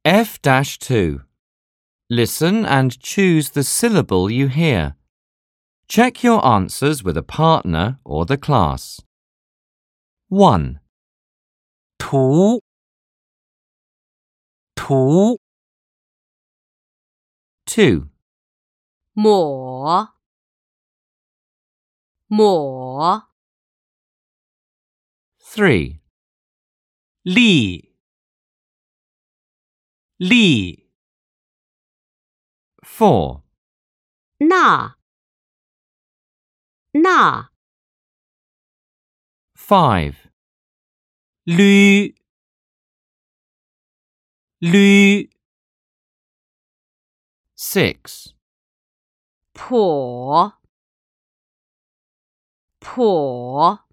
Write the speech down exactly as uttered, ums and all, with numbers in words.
F two. Listen and choose the syllable you hear. Check your answers with a partner or the class. one. 图图 two. 抹抹 three. 力力 four. 那那 five. 捋捋 six. 破破